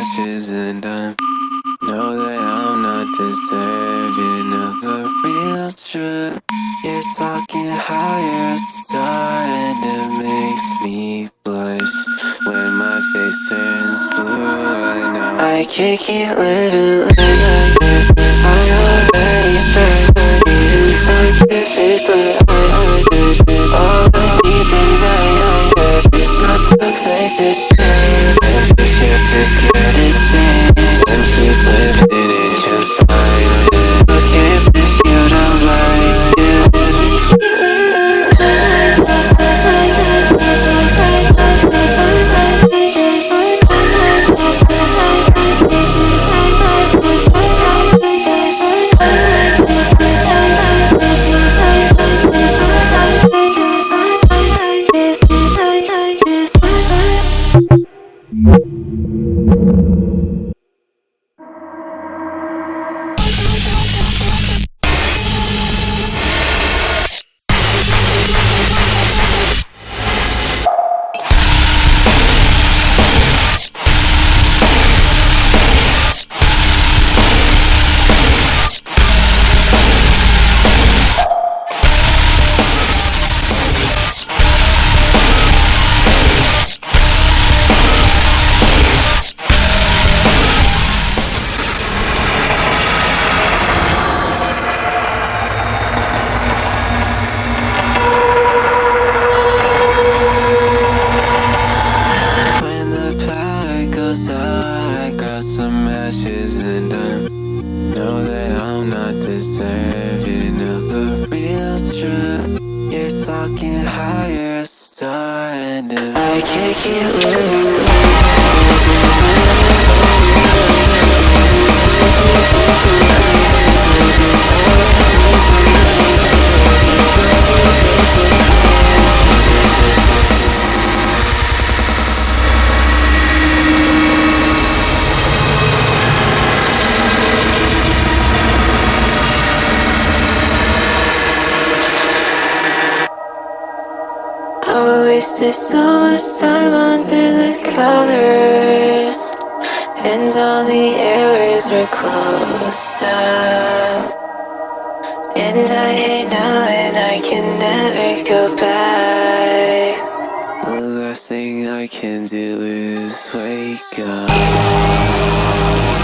ashes, and I know that I'm not deserving of the real truth. You're talking higher star, and it makes me blush when my face turns blue. I know I can't keep living like this. I already tried, but even such a face what I did. All I need tonight, it's not too late to change. And if you're too scared to change, then keep living in confinement. Who cares if you don't like it? I got some ashes, and I know that I'm not deserving of the real truth. You're talking higher star, and I can't keep living. I wasted so much time under the covers, and all the areas were closed up. And I hate knowing I can never go back. The last thing I can do is wake up.